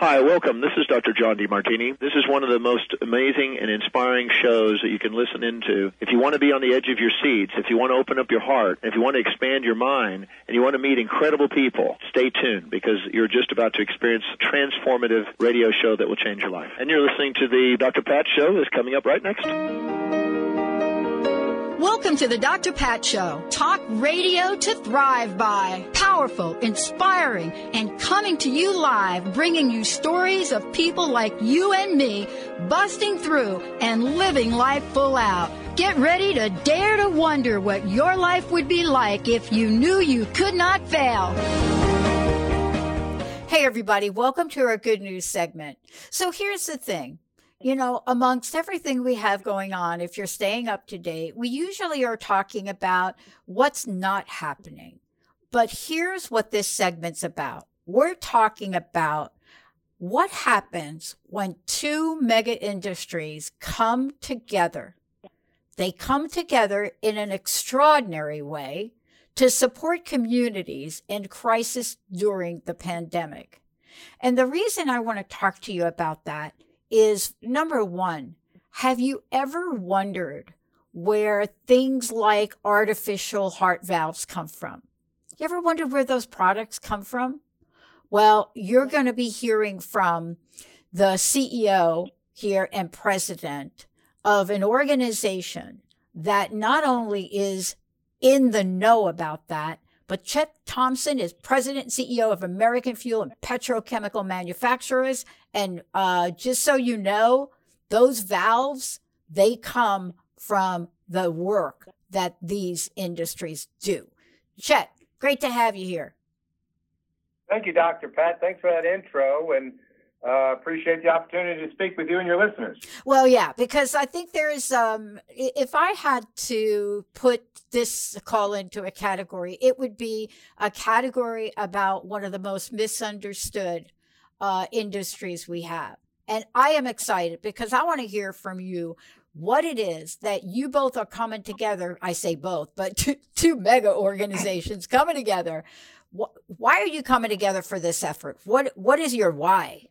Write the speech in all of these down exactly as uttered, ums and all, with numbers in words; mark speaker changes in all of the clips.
Speaker 1: Hi, welcome. This is Doctor John DeMartini. This is one of the most amazing and inspiring shows that you can listen into. If you want to be on the edge of your seats, if you want to open up your heart, if you want to expand your mind, and you want to meet incredible people, stay tuned because you're just about to experience a transformative radio show that will change your life. And you're listening to the Doctor Pat Show that's coming up right next.
Speaker 2: Welcome to the Doctor Pat Show. Talk radio to thrive by. Powerful, inspiring, and coming to you live, bringing you stories of people like you and me, busting through and living life full out. Get ready to dare to wonder what your life would be like if you knew you could not fail. Hey, everybody. Welcome to our good news segment. So here's the thing. You know, amongst everything we have going on, if you're staying up to date, we usually are talking about what's not happening. But here's what this segment's about. We're talking about what happens when two mega industries come together. They come together in an extraordinary way to support communities in crisis during the pandemic. And the reason I want to talk to you about that is, number one, have you ever wondered where things like artificial heart valves come from? You ever wondered where those products come from? Well, you're going to be hearing from the C E O here and president of an organization that not only is in the know about that, but Chet Thompson is president and C E O of American Fuel and Petrochemical Manufacturers. And uh, just so you know, those valves, they come from the work that these industries do. Chet, great to have you here.
Speaker 3: Thank you, Doctor Pat. Thanks for that intro, and uh, appreciate the opportunity to speak with you and your listeners.
Speaker 2: Well, yeah, because I think there's, um, if I had to put this call into a category, it would be a category about one of the most misunderstood uh, industries we have. And I am excited because I want to hear from you what it is that you both are coming together. I say both, but two, two mega organizations coming together. Why are you coming together for this effort? What What is your why?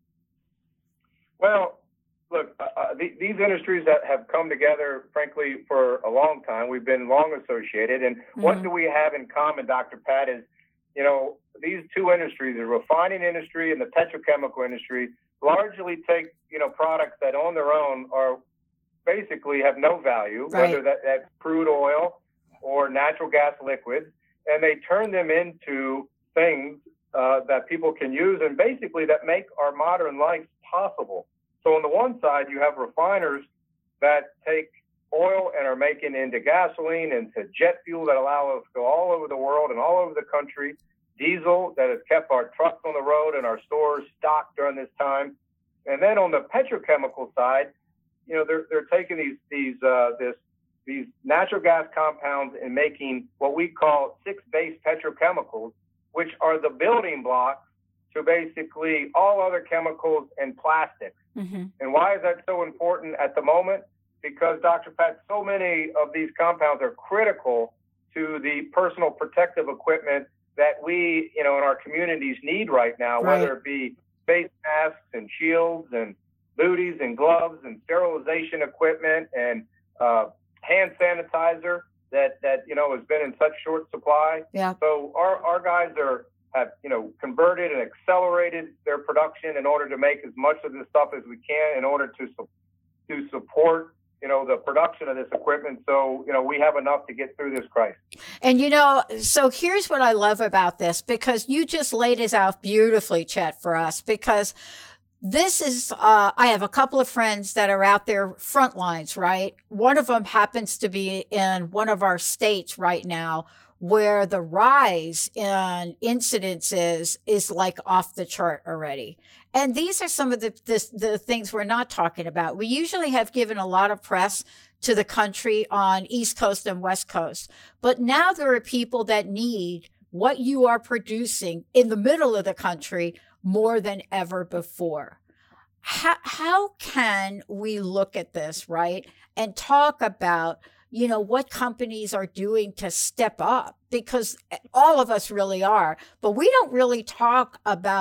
Speaker 3: Well, look, uh, the, these industries that have come together, frankly, for a long time. We've been long associated. And mm-hmm. what do we have in common, Doctor Pat, is, you know, these two industries, the refining industry and the petrochemical industry, largely take, you know, products that on their own are basically have no value, right. whether that, that's crude oil or natural gas liquids, and they turn them into things uh, that people can use and basically that make our modern life possible. So on the one side, you have refiners that take oil and are making into gasoline, into jet fuel that allow us to go all over the world and all over the country, diesel that has kept our trucks on the road and our stores stocked during this time. And then on the petrochemical side, you know, they're they're taking these these uh, this these natural gas compounds and making what we call six-base petrochemicals, which are the building blocks to basically all other chemicals and plastics. Mm-hmm. And why is that so important at the moment? Because, Doctor Pat, so many of these compounds are critical to the personal protective equipment that we, you know, in our communities need right now, right. whether it be face masks and shields and booties and gloves and sterilization equipment and uh, hand sanitizer that, that, you know, has been in such short supply.
Speaker 2: Yeah.
Speaker 3: So our, our guys are, have, you know, converted and accelerated their production in order to make as much of this stuff as we can in order to, su- to support, you know, the production of this equipment. So, you know, we have enough to get through this crisis.
Speaker 2: And, you know, so here's what I love about this, because you just laid it out beautifully, Chet, for us, because this is, uh, I have a couple of friends that are out there front lines, right? One of them happens to be in one of our states right now where the rise in incidences is like off the chart already. And these are some of the, the, the things we're not talking about. We usually have given a lot of press to the country on East Coast and West Coast, but now there are people that need what you are producing in the middle of the country more than ever before. How, how can we look at this, right, and talk about, you know, what companies are doing to step up? Because all of us really are, but we don't really talk about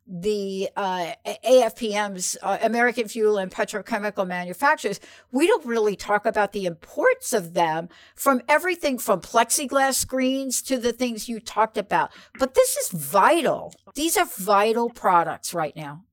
Speaker 2: the uh, A F P M's, uh, American Fuel and Petrochemical Manufacturers, we don't really talk about the importance of them, from everything from plexiglass screens to the things you talked about. But this is vital. These are vital products right now.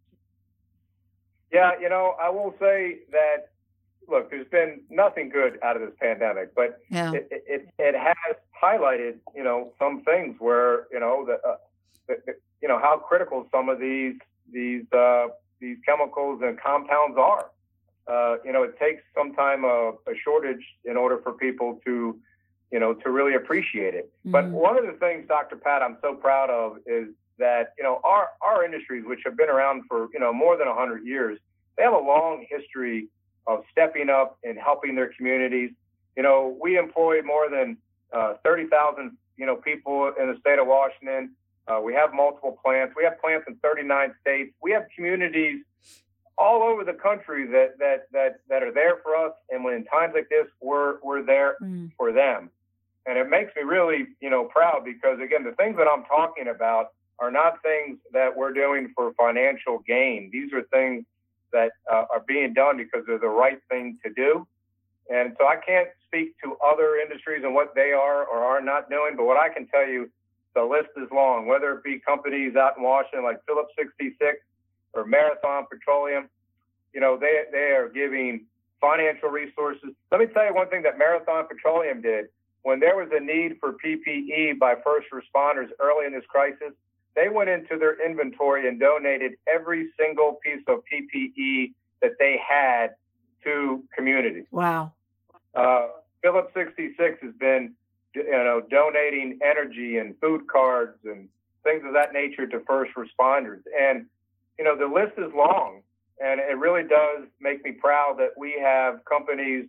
Speaker 3: Yeah, you know, I will say that, look, there's been nothing good out of this pandemic, but yeah. it, it, it has highlighted, you know, some things where, you know, the, uh, the, the you know, how critical some of these these uh, these chemicals and compounds are. Uh, you know, it takes sometimes a, a shortage in order for people to, you know, to really appreciate it. Mm-hmm. But one of the things, Doctor Pat, I'm so proud of is that, you know, our, our industries, which have been around for, you know, more than one hundred years, they have a long history of stepping up and helping their communities. You know, we employ more than uh, thirty thousand, you know, people in the state of Washington. Uh, we have multiple plants. We have plants in thirty-nine states. We have communities all over the country that that that that are there for us. And when in times like this, we're we're there mm. for them. And it makes me really, you know, proud because, again, the things that I'm talking about are not things that we're doing for financial gain. These are things that uh, are being done because they're the right thing to do. And so I can't speak to other industries and what they are or are not doing, but what I can tell you, the list is long, whether it be companies out in Washington like Phillips sixty-six or Marathon Petroleum. You know, they they are giving financial resources. Let me tell you one thing that Marathon Petroleum did. When there was a need for P P E by first responders early in this crisis, they went into their inventory and donated every single piece of P P E that they had to communities.
Speaker 2: Wow.
Speaker 3: Uh, Phillips sixty-six has been, you know, donating energy and food cards and things of that nature to first responders. And, you know, the list is long, and it really does make me proud that we have companies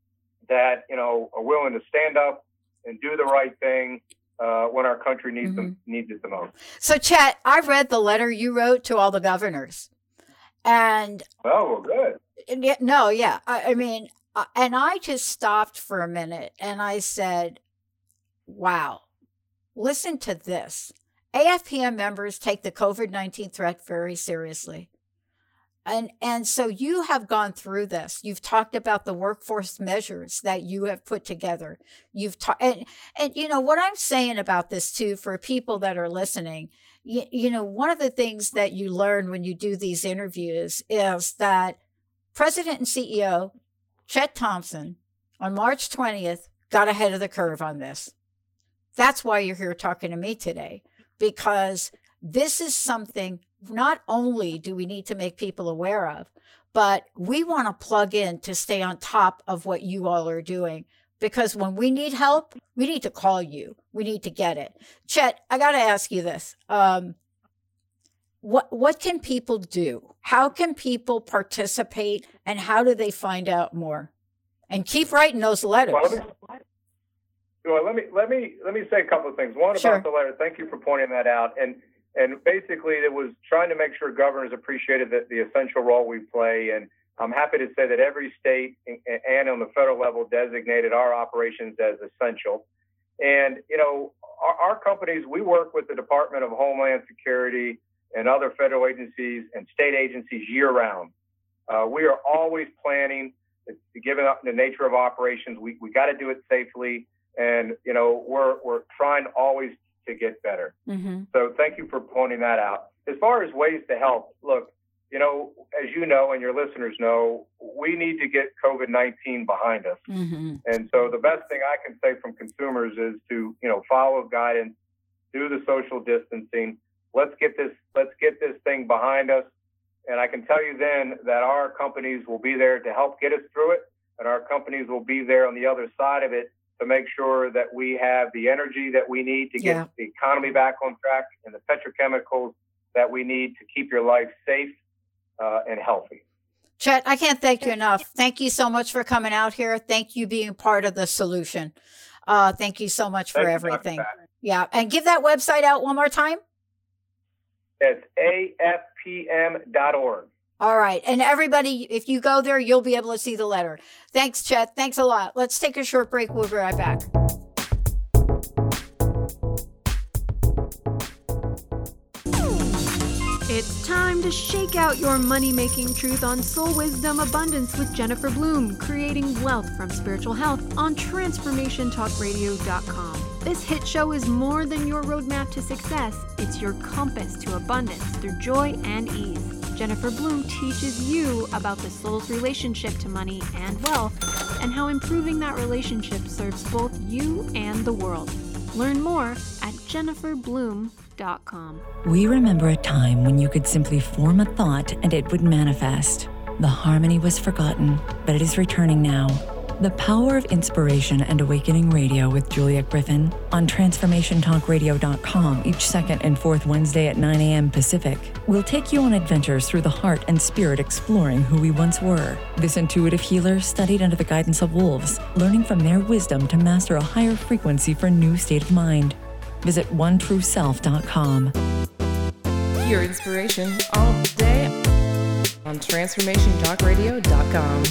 Speaker 3: that, you know, are willing to stand up and do the right thing uh, when our country needs mm-hmm. them, needs it the most.
Speaker 2: So, Chet, I read the letter you wrote to all the governors. And
Speaker 3: oh, well, good.
Speaker 2: And, no, yeah. I, I mean, uh, and I just stopped for a minute and I said, wow, listen to this. A F P M members take the COVID nineteen threat very seriously. And and so you have gone through this. You've talked about the workforce measures that you have put together. You've talked, and, and you know what I'm saying about this too, for people that are listening, you, you know, one of the things that you learn when you do these interviews is that President and C E O Chet Thompson on March twentieth got ahead of the curve on this. That's why you're here talking to me today, because this is something not only do we need to make people aware of, but we want to plug in to stay on top of what you all are doing. Because when we need help, we need to call you. We need to get it. Chet, I got to ask you this. Um, what what can people do? How can people participate, and how do they find out more? And keep writing those letters.
Speaker 3: Well, let me, well, let me let me let me say a couple of things. One,
Speaker 2: sure.
Speaker 3: about the letter. Thank you for pointing that out. And and basically, it was trying to make sure governors appreciated the, the essential role we play. And I'm happy to say that every state and on the federal level designated our operations as essential. And you know, our, our companies, we work with the Department of Homeland Security and other federal agencies and state agencies year round. Uh, we are always planning. Given the nature of operations, we, we got to do it safely. And, you know, we're we're trying always to get better. Mm-hmm. So thank you for pointing that out. As far as ways to help, look, you know, as you know and your listeners know, we need to get COVID nineteen behind us. Mm-hmm. And so the best thing I can say from consumers is to, you know, follow guidance, do the social distancing. Let's get this let's get this thing behind us. And I can tell you then that our companies will be there to help get us through it. And our companies will be there on the other side of it to make sure that we have the energy that we need to get yeah. the economy back on track and the petrochemicals that we need to keep your life safe uh, and healthy.
Speaker 2: Chet, I can't thank you enough. Thank you so much for coming out here. Thank you being part of the solution. Uh, thank you so much for
Speaker 3: thank
Speaker 2: everything.
Speaker 3: You,
Speaker 2: yeah. And give that website out one more time.
Speaker 3: It's A F P M dot org.
Speaker 2: All right. And everybody, if you go there, you'll be able to see the letter. Thanks, Chet. Thanks a lot. Let's take a short break. We'll be right back.
Speaker 4: It's to shake out your money-making truth on Soul Wisdom Abundance with Jennifer Bloom, creating wealth from spiritual health on transformation talk radio dot com. This hit show is more than your roadmap to success. It's your compass to abundance through joy and ease. Jennifer Bloom teaches you about the soul's relationship to money and wealth and how improving that relationship serves both you and the world. Learn more at jennifer bloom dot com.
Speaker 5: We remember a time when you could simply form a thought and it would manifest. The harmony was forgotten, but it is returning now. The Power of Inspiration and Awakening Radio with Juliet Griffin on transformation talk radio dot com each second and fourth Wednesday at nine a.m. Pacific. We'll take you on adventures through the heart and spirit, exploring who we once were. This intuitive healer studied under the guidance of wolves, learning from their wisdom to master a higher frequency for a new state of mind. Visit one true self dot com.
Speaker 6: Your inspiration all day on transformation talk radio dot com.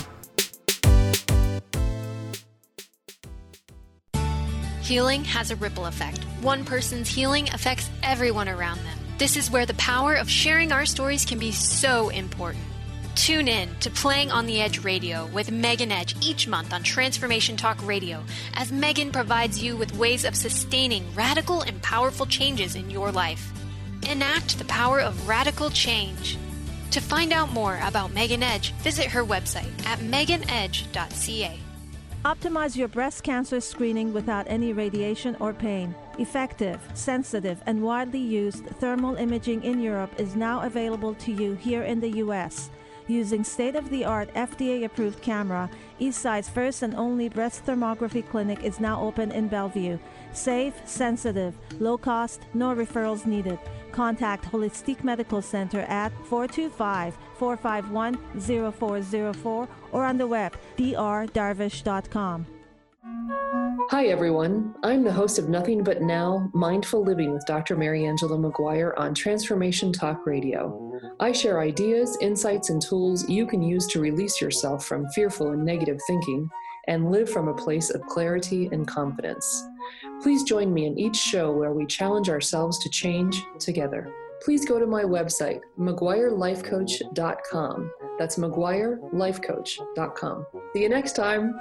Speaker 7: Healing has a ripple effect. One person's healing affects everyone around them. This is where the power of sharing our stories can be so important. Tune in to Playing on the Edge Radio with Megan Edge each month on Transformation Talk Radio, as Megan provides you with ways of sustaining radical and powerful changes in your life. Enact the power of radical change. To find out more about Megan Edge, visit her website at megan edge dot c a.
Speaker 8: Optimize your breast cancer screening without any radiation or pain. Effective, sensitive, and widely used thermal imaging in Europe is now available to you here in the U S Using state-of-the-art F D A-approved camera, Eastside's first and only breast thermography clinic is now open in Bellevue. Safe, sensitive, low cost, no referrals needed. Contact Holistic Medical Center at four two five, four five one, zero four zero four or on the web, d r darvish dot com.
Speaker 6: Hi, everyone. I'm the host of Nothing But Now, Mindful Living with Doctor Mary Angela McGuire on Transformation Talk Radio. I share ideas, insights, and tools you can use to release yourself from fearful and negative thinking and live from a place of clarity and confidence. Please join me in each show where we challenge ourselves to change together. Please go to my website, mcguire life coach dot com. That's mcguire life coach dot com. See you next time.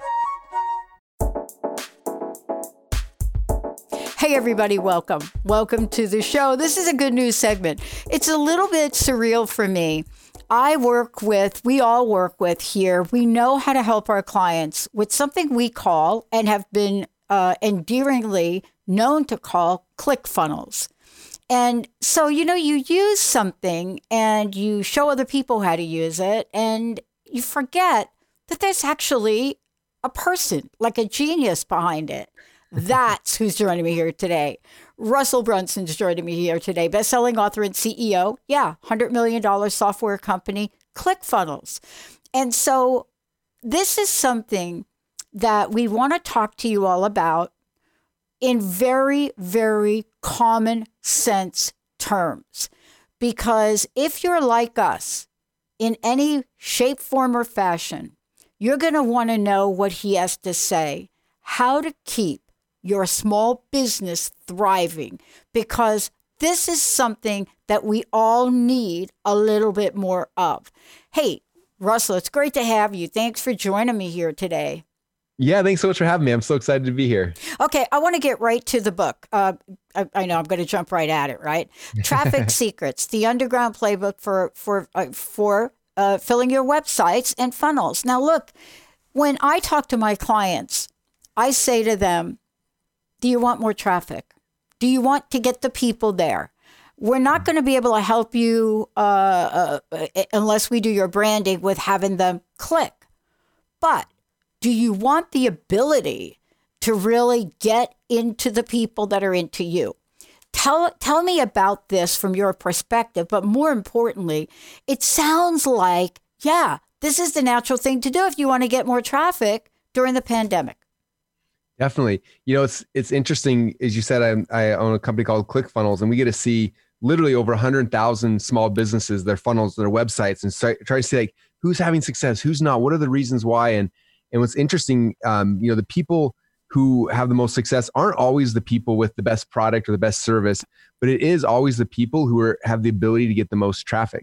Speaker 2: Hey, everybody, welcome. Welcome to the show. This is a good news segment. It's a little bit surreal for me. I work with, we all work with here, we know how to help our clients with something we call and have been uh, endearingly known to call ClickFunnels. And so, you know, you use something and you show other people how to use it, and you forget that there's actually a person, like a genius behind it. That's who's joining me here today. Russell Brunson's joining me here today. Best-selling author and C E O. Yeah, one hundred million dollars software company, ClickFunnels. And so this is something that we want to talk to you all about in very, very common sense terms. Because if you're like us in any shape, form, or fashion, you're going to want to know what he has to say, how to keep your small business thriving, because this is something that we all need a little bit more of. Hey, Russell, it's great to have you. Thanks for joining me here today.
Speaker 9: Yeah, thanks so much for having me. I'm so excited to be here.
Speaker 2: Okay, I want to get right to the book. Uh, I, I know I'm going to jump right at it, right? Traffic Secrets, the underground playbook for for uh, for uh, filling your websites and funnels. Now, look, when I talk to my clients, I say to them, do you want more traffic? Do you want to get the people there? We're not going to be able to help you uh, uh, unless we do your branding with having them click. But do you want the ability to really get into the people that are into you? Tell, tell me about this from your perspective. But more importantly, it sounds like, yeah, this is the natural thing to do if you want to get more traffic during the pandemic.
Speaker 9: Definitely. You know, it's it's interesting. As you said, I, I own a company called ClickFunnels, and we get to see literally over one hundred thousand small businesses, their funnels, their websites, and start, try to see like who's having success, who's not, what are the reasons why. And and what's interesting, um, you know, the people who have the most success aren't always the people with the best product or the best service, but it is always the people who are, have the ability to get the most traffic.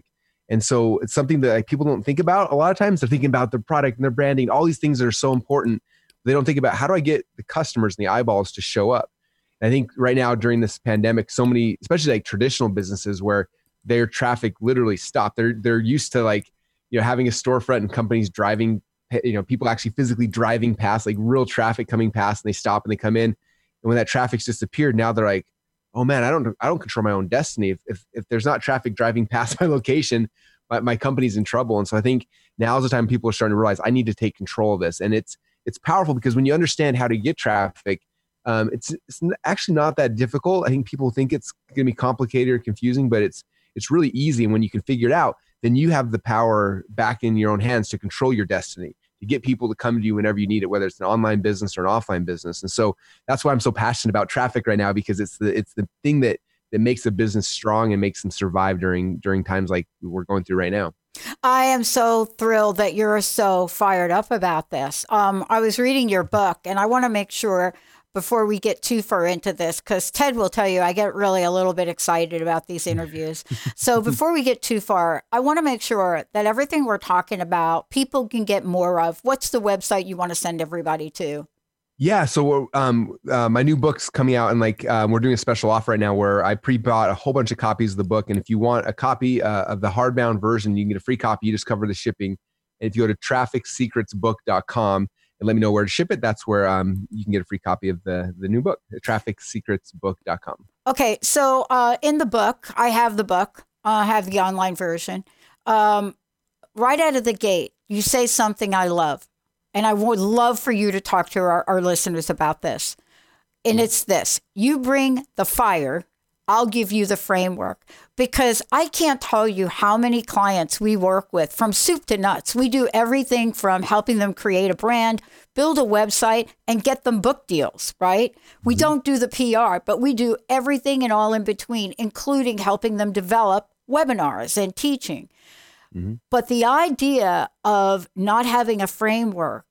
Speaker 9: And so it's something that like, people don't think about. A lot of times they're thinking about their product and their branding, all these things that are so important. They don't think about how do I get the customers and the eyeballs to show up. And I think right now during this pandemic, so many, especially like traditional businesses where their traffic literally stopped. They're they're used to like, you know, having a storefront and companies driving, you know, people actually physically driving past, like real traffic coming past, and they stop and they come in. And when that traffic's disappeared, now they're like, oh man, I don't I don't control my own destiny. If if, if there's not traffic driving past my location, my, my company's in trouble. And so I think now's the time people are starting to realize I need to take control of this. And it's it's powerful because when you understand how to get traffic, um, it's it's actually not that difficult. I think people think it's going to be complicated or confusing, but it's it's really easy. And when you can figure it out, then you have the power back in your own hands to control your destiny, to get people to come to you whenever you need it, whether it's an online business or an offline business. And so that's why I'm so passionate about traffic right now, because it's the it's the thing that that makes a business strong and makes them survive during during times like we're going through right now.
Speaker 2: I am so thrilled that you're so fired up about this. Um, I was reading your book, and I want to make sure before we get too far into this, because Ted will tell you I get really a little bit excited about these interviews. So before we get too far, I want to make sure that everything we're talking about, people can get more of. What's the website you want to send everybody to?
Speaker 9: Yeah. So um, uh, my new book's coming out, and like um, we're doing a special offer right now where I pre-bought a whole bunch of copies of the book. And if you want a copy uh, of the hardbound version, you can get a free copy. You just cover the shipping. And if you go to traffic secrets book dot com and let me know where to ship it, that's where um, you can get a free copy of the, the new book, traffic secrets book dot com.
Speaker 2: Okay. So uh, in the book, I have the book. I have the online version. Um, right out of the gate, you say something I love. And I would love for you to talk to our, our listeners about this. And it's this: you bring the fire, I'll give you the framework. Because I can't tell you how many clients we work with from soup to nuts. We do everything from helping them create a brand, build a website, and get them book deals, right? We mm-hmm. don't do the P R, but we do everything and all in between, including helping them develop webinars and teaching. Mm-hmm. But the idea of not having a framework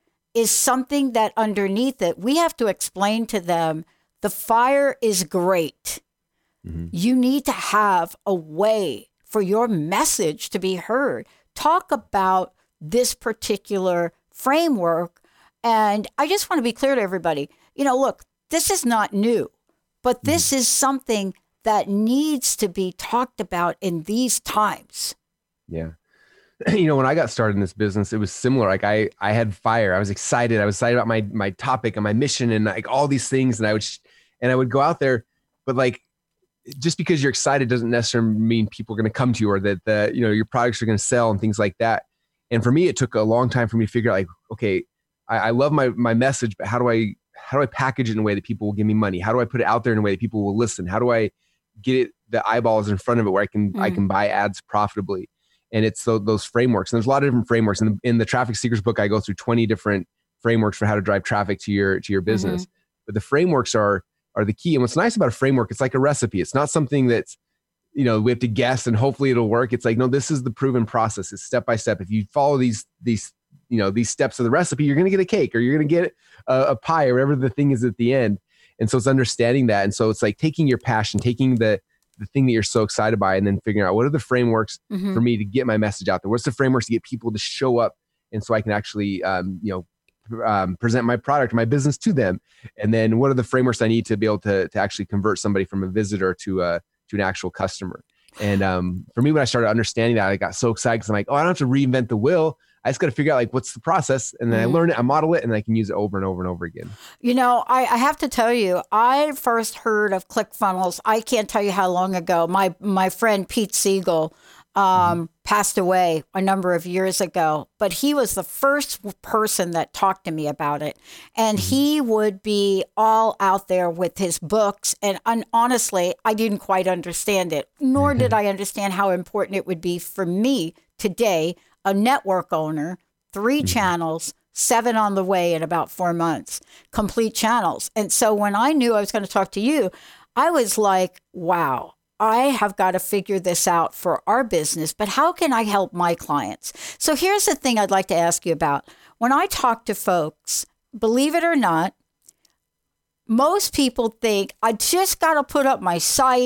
Speaker 2: is something that underneath it, we have to explain to them the fire is great. Mm-hmm. You need to have a way for your message to be heard. Talk about this particular framework. And I just want to be clear to everybody, you know, look, this is not new, but this mm-hmm. is something that needs to be talked about in these times.
Speaker 9: Yeah. You know, when I got started in this business, it was similar. Like I, I had fire. I was excited. I was excited about my, my topic and my mission and like all these things. And I would, and I would go out there, but like, just because you're excited doesn't necessarily mean people are going to come to you, or that the, you know, your products are going to sell and things like that. And for me, it took a long time for me to figure out like, okay, I, I love my, my message, but how do I, how do I package it in a way that people will give me money? How do I put it out there in a way that people will listen? How do I get it, the eyeballs in front of it where I can, mm. I can buy ads profitably? And it's those, those frameworks. And there's a lot of different frameworks. In the, in the Traffic Secrets book, I go through twenty different frameworks for how to drive traffic to your, to your business. Mm-hmm. But the frameworks are, are the key. And what's nice about a framework, it's like a recipe. It's not something that's, you know, we have to guess and hopefully it'll work. It's like, no, this is the proven process. It's step by step. If you follow these, these, you know, these steps of the recipe, you're going to get a cake, or you're going to get a, a pie, or whatever the thing is at the end. And so it's understanding that. And so it's like taking your passion, taking the, the thing that you're so excited by, and then figuring out what are the frameworks mm-hmm. for me to get my message out there? What's the frameworks to get people to show up? And so I can actually, um, you know, Um, present my product, my business to them. And then what are the frameworks I need to be able to, to actually convert somebody from a visitor to a, to an actual customer? And um, for me, when I started understanding that, I got so excited because I'm like, oh, I don't have to reinvent the wheel. I just got to figure out like, what's the process? And then mm. I learn it, I model it, and I can use it over and over and over again.
Speaker 2: You know, I, I have to tell you, I first heard of ClickFunnels. I can't tell you how long ago. My, my friend, Pete Siegel, Um, mm-hmm. passed away a number of years ago, but he was the first person that talked to me about it. And mm-hmm. he would be all out there with his books. And, and honestly, I didn't quite understand it, nor mm-hmm. did I understand how important it would be for me today, a network owner, three mm-hmm. channels, seven on the way in about four months, complete channels. And so when I knew I was going to talk to you, I was like, wow. I have got to figure this out for our business, but how can I help my clients? So here's the thing I'd like to ask you about. When I talk to folks, believe it or not, most people think I just got to put up my site. I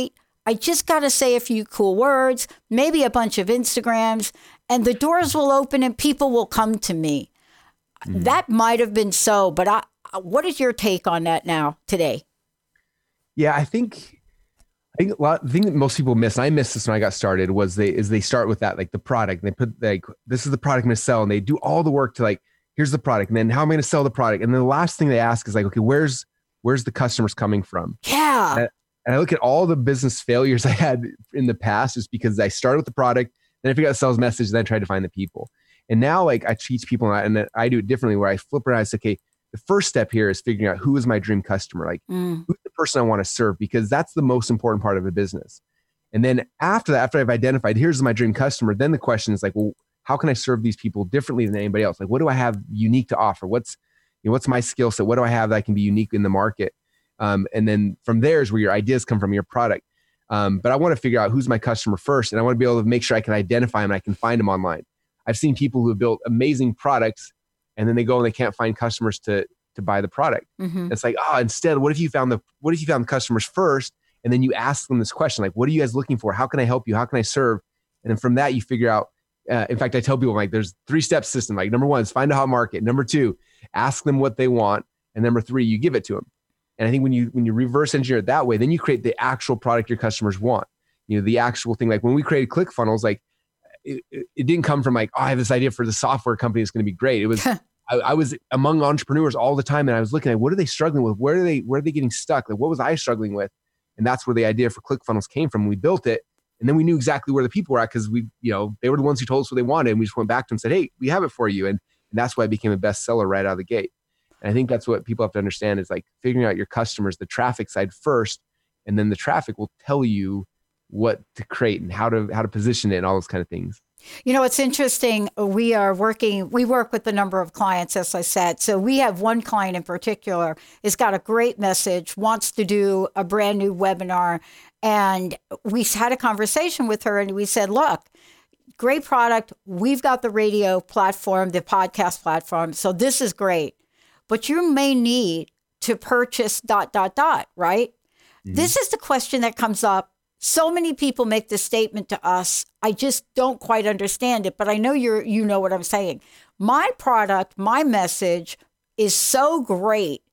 Speaker 2: I just got to say a few cool words, maybe a bunch of Instagrams, and the doors will open and people will come to me. Mm. That might have been so, but I, what is your take on that now today?
Speaker 9: Yeah, I think I think a lot, the thing that most people miss, and I missed this when I got started, was they is they start with that, like the product, and they put like, this is the product I'm going to sell, and they do all the work to like, here's the product, and then how am I going to sell the product? And then the last thing they ask is like, okay, where's where's the customers coming from?
Speaker 2: Yeah.
Speaker 9: And, and I look at all the business failures I had in the past just because I started with the product, then I figured out the sales message, then I tried to find the people. And now like I teach people, and I, and I do it differently where I flip around and say, okay, the first step here is figuring out who is my dream customer, like mm. who's the person I want to serve, because that's the most important part of a business. And then after that, after I've identified, here's my dream customer, then the question is like, well, how can I serve these people differently than anybody else? Like, what do I have unique to offer? What's, you know, what's my skill set? What do I have that can be unique in the market? Um, and then from there is where your ideas come from, your product. Um, but I want to figure out who's my customer first, and I want to be able to make sure I can identify them and I can find them online. I've seen people who have built amazing products, and then they go and they can't find customers to to buy the product. Mm-hmm. It's like, oh, instead, what if you found the what if you found the customers first, and then you ask them this question, like, what are you guys looking for? How can I help you? How can I serve? And then from that, you figure out. Uh, in fact, I tell people, like, there's three step system. Like, number one is find a hot market. Number two, ask them what they want, and number three, you give it to them. And I think when you when you reverse engineer it that way, then you create the actual product your customers want. You know, the actual thing. Like when we created ClickFunnels, like it, it didn't come from like, oh, I have this idea for the software company that's going to be great. It was I, I was among entrepreneurs all the time, and I was looking at what are they struggling with? Where are they where are they getting stuck? Like what was I struggling with? And that's where the idea for ClickFunnels came from. We built it, and then we knew exactly where the people were at because we, you know, they were the ones who told us what they wanted, and we just went back to them and said, hey, we have it for you. And, and that's why it became a bestseller right out of the gate. And I think that's what people have to understand is like figuring out your customers, the traffic side first, and then the traffic will tell you what to create and how to how to position it and all those kind of things.
Speaker 2: You know, it's interesting. We are working, we work with a number of clients, as I said. So we have one client in particular has got a great message, wants to do a brand new webinar. And we had a conversation with her and we said, look, great product. We've got the radio platform, the podcast platform. So this is great. But you may need to purchase dot, dot, dot, right? Mm-hmm. This is the question that comes up. So many people make this statement to us. I just don't quite understand it, but I know you're, you know what I'm saying. My product, my message is so great.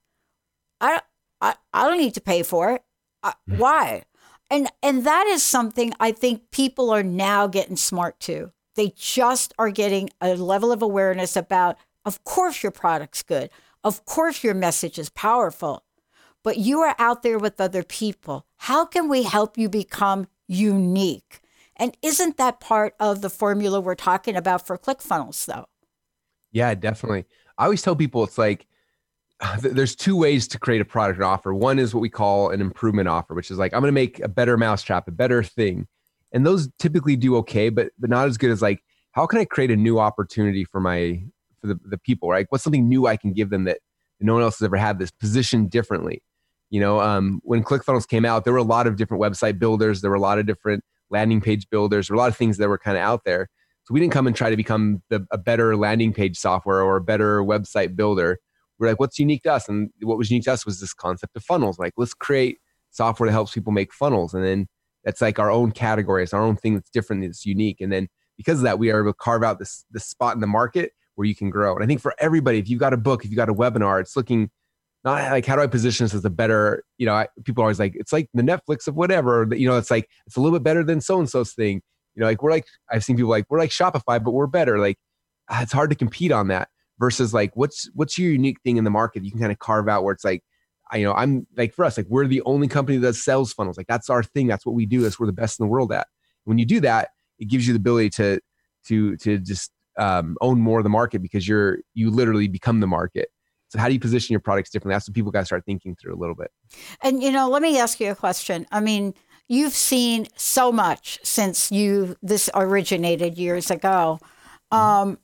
Speaker 2: I, I, I don't need to pay for it. I, mm-hmm. Why? And, and that is something I think people are now getting smart to. They just are getting a level of awareness about, of course, your product's good. Of course, your message is powerful, but you are out there with other people. How can we help you become unique? And isn't that part of the formula we're talking about for ClickFunnels, though?
Speaker 9: Yeah, definitely. I always tell people it's like there's two ways to create a product and offer. One is what we call an improvement offer, which is like, I'm going to make a better mousetrap, a better thing. And those typically do okay, but but not as good as like, how can I create a new opportunity for my for the, the people, right? What's something new I can give them that no one else has ever had, this positioned differently? You know, um, when ClickFunnels came out, there were a lot of different website builders. There were a lot of different landing page builders. There were a lot of things that were kind of out there. So we didn't come and try to become the, a better landing page software or a better website builder. We're like, what's unique to us? And what was unique to us was this concept of funnels. Like, let's create software that helps people make funnels. And then that's like our own category. It's our own thing that's different, that's unique. And then because of that, we are able to carve out this, this spot in the market where you can grow. And I think for everybody, if you've got a book, if you've got a webinar, it's looking not like, how do I position this as a better, you know, I, people are always like, it's like the Netflix of whatever, you know, it's like, it's a little bit better than so-and-so's thing. You know, like we're like, I've seen people like, we're like Shopify, but we're better. Like it's hard to compete on that versus like, what's, what's your unique thing in the market? You can kind of carve out where it's like, I, you know, I'm like, for us, like we're the only company that sells funnels. Like that's our thing. That's what we do. That's we're the best in the world at. When you do that, it gives you the ability to, to, to just, Um, own more of the market because you're you literally become the market. So how do you position your products differently? That's what people got to start thinking through a little bit.
Speaker 2: And you know, let me ask you a question. I mean, you've seen so much since you this originated years ago. Um,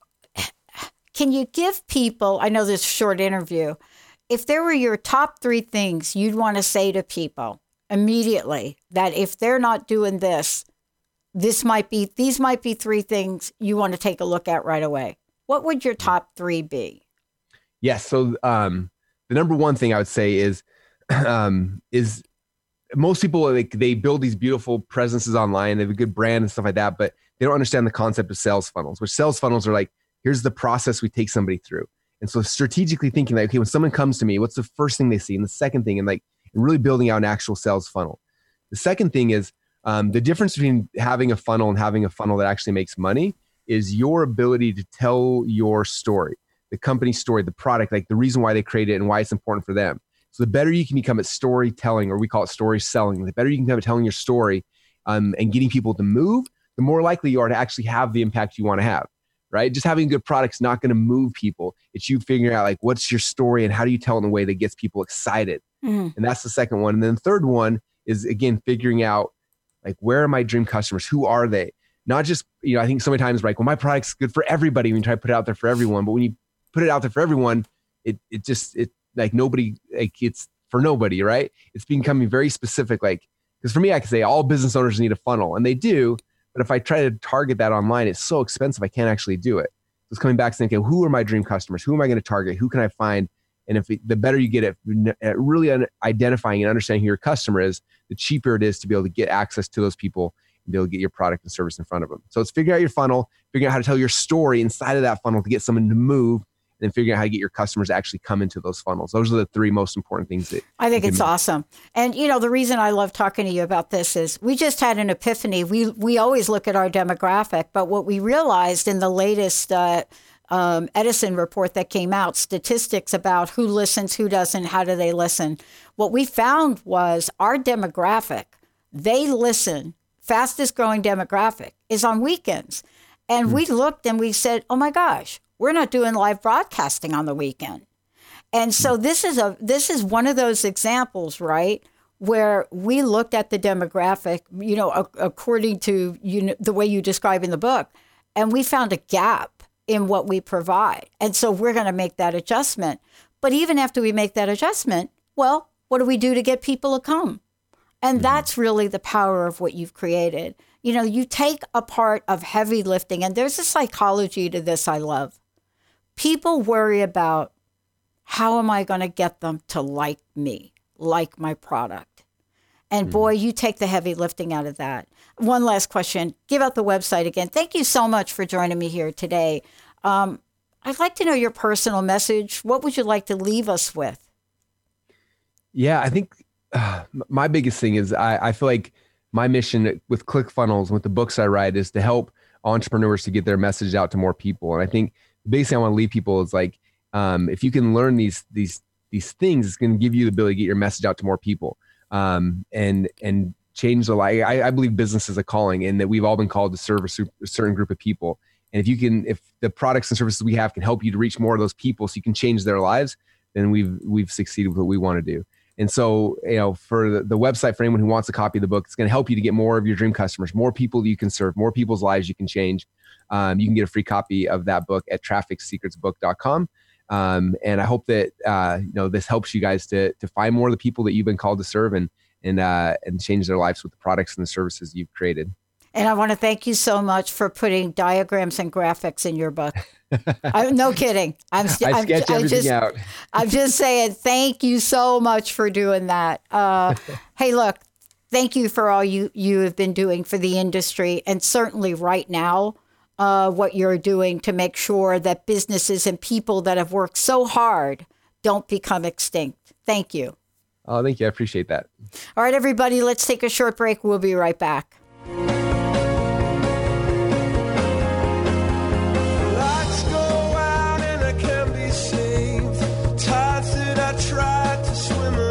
Speaker 2: can you give people? I know this short interview. If there were your top three things you'd want to say to people immediately, that if they're not doing this, This might be, these might be three things you want to take a look at right away. What would your top three be?
Speaker 9: Yes. So um, the number one thing I would say is, um, is most people, like, they build these beautiful presences online. They have a good brand and stuff like that, but they don't understand the concept of sales funnels, which sales funnels are like, here's the process we take somebody through. And so strategically thinking like, okay, when someone comes to me, what's the first thing they see? And the second thing, and like, and really building out an actual sales funnel. The second thing is um, the difference between having a funnel and having a funnel that actually makes money is your ability to tell your story, the company story, the product, like the reason why they created it and why it's important for them. So the better you can become at storytelling, or we call it story selling, the better you can become at telling your story um, and getting people to move, the more likely you are to actually have the impact you want to have, right? Just having a good product is not going to move people. It's you figuring out like, what's your story and how do you tell it in a way that gets people excited? Mm. And that's the second one. And then the third one is, again, figuring out like, where are my dream customers? Who are they? Not just, you know, I think so many times like, well, my product's good for everybody when you try to put it out there for everyone. But when you put it out there for everyone, it it just, it like nobody, like it's for nobody, right? It's becoming very specific. Like, because for me, I can say all business owners need a funnel, and they do. But if I try to target that online, it's so expensive, I can't actually do it. So it's coming back to saying, okay, who are my dream customers? Who am I going to target? Who can I find? And if it, the better you get at, at really un- identifying and understanding who your customer is, the cheaper it is to be able to get access to those people and be able to get your product and service in front of them. So it's figuring out your funnel, figuring out how to tell your story inside of that funnel to get someone to move, and then figuring out how to get your customers to actually come into those funnels. Those are the three most important things that
Speaker 2: I think it's
Speaker 9: make.
Speaker 2: awesome. And, you know, the reason I love talking to you about this is we just had an epiphany. We we always look at our demographic, but what we realized in the latest uh, um, Edison report that came out, statistics about who listens, who doesn't, how do they listen. What we found was our demographic, they listen, fastest growing demographic is on weekends. And mm. we looked and we said, oh my gosh, we're not doing live broadcasting on the weekend. And so this is a this is one of those examples, right, where we looked at the demographic, you know, a, according to you know, the way you describe in the book, and we found a gap in what we provide. And so we're going to make that adjustment. But even after we make that adjustment, well, what do we do to get people to come? And mm-hmm. that's really the power of what you've created. You know, you take a part of heavy lifting, and there's a psychology to this I love. People worry about, how am I going to get them to like me, like my product? And boy, you take the heavy lifting out of that. One last question. Give out the website again. Thank you so much for joining me here today. Um, I'd like to know your personal message. What would you like to leave us with?
Speaker 9: Yeah, I think uh, my biggest thing is I, I feel like my mission with ClickFunnels, with the books I write, is to help entrepreneurs to get their message out to more people. And I think the biggest thing I want to leave people is like, um, if you can learn these these these things, it's going to give you the ability to get your message out to more people, um, and and change the life. I, I believe business is a calling, and that we've all been called to serve a, super, a certain group of people. And if you can, if the products and services we have can help you to reach more of those people, so you can change their lives, then we've we've succeeded with what we want to do. And so, you know, for the, the website, for anyone who wants a copy of the book, it's going to help you to get more of your dream customers, more people you can serve, more people's lives you can change. Um, you can get a free copy of that book at traffic secrets book dot com. Um, and I hope that, uh, you know, this helps you guys to to find more of the people that you've been called to serve, and and uh, and change their lives with the products and the services you've created.
Speaker 2: And I want to thank you so much for putting diagrams and graphics in your book. I, no kidding. I'm, st-
Speaker 9: I sketch
Speaker 2: I'm,
Speaker 9: everything
Speaker 2: just,
Speaker 9: out.
Speaker 2: I'm just saying, thank you so much for doing that. Uh, hey, look, thank you for all you, you have been doing for the industry, and certainly right now, uh, what you're doing to make sure that businesses and people that have worked so hard don't become extinct. Thank you.
Speaker 9: Oh, thank you. I appreciate that.
Speaker 2: All right, everybody, let's take a short break. We'll be right back.
Speaker 10: Swim